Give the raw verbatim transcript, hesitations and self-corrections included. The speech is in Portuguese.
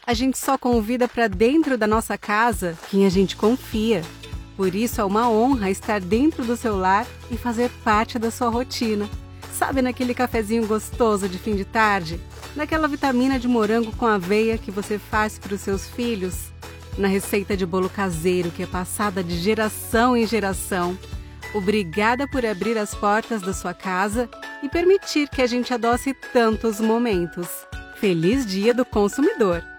A gente só convida para dentro da nossa casa quem a gente confia. Por isso é uma honra estar dentro do seu lar e fazer parte da sua rotina. Sabe naquele cafezinho gostoso de fim de tarde? Naquela vitamina de morango com aveia que você faz para os seus filhos? Na receita de bolo caseiro que é passada de geração em geração? Obrigada por abrir as portas da sua casa e permitir que a gente adoce tantos momentos. Feliz Dia do Consumidor!